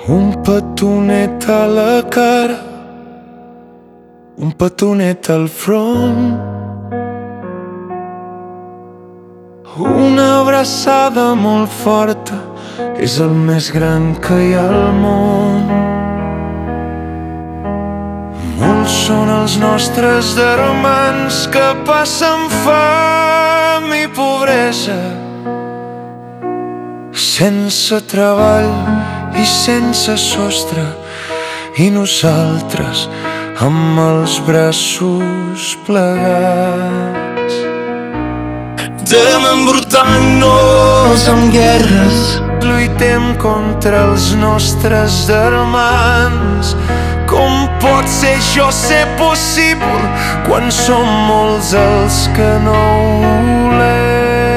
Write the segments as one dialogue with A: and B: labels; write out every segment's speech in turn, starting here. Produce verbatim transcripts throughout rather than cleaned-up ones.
A: Un petonet a la cara, un petonet al front, una abraçada molt forta és el més gran que hi ha al món. Molts són els nostres germans que passen fam i pobresa, sense treball i sense sostre, i nosaltres amb els braços plegats. Estem embrutant-nos amb guerres, lluitem contra els nostres germans. Com pot ser això ser possible quan som molts els que no ho volem?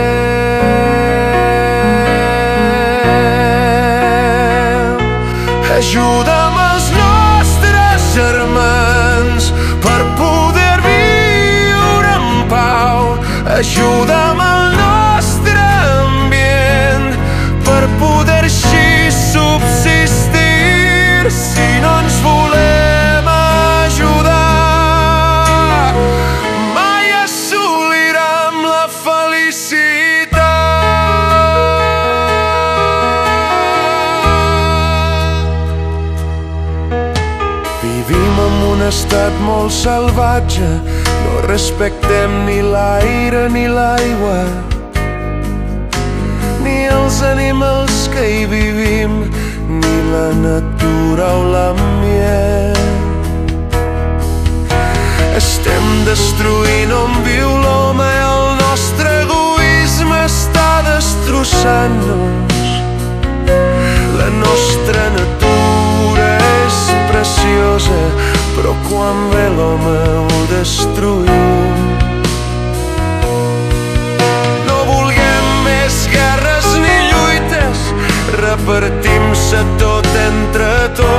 A: Ajuda'm els nostres germans per poder viure en pau. Ajuda'm el nostre ambient per poder així subsistir. Si no ens volem ajudar, mai assolirem la felicitat. Vivim en un estat molt salvatge, no respectem ni l'aire ni l'aigua, ni els animals que hi vivim, ni la natura o l'ambient. Estem destruint on viu l'home i el nostre egoisme està destrossant-nos. La nostra natura és preciosa, però quan ve l'home ho destruïm. No vulguem més guerres ni lluites, repartim-se tot entre tots.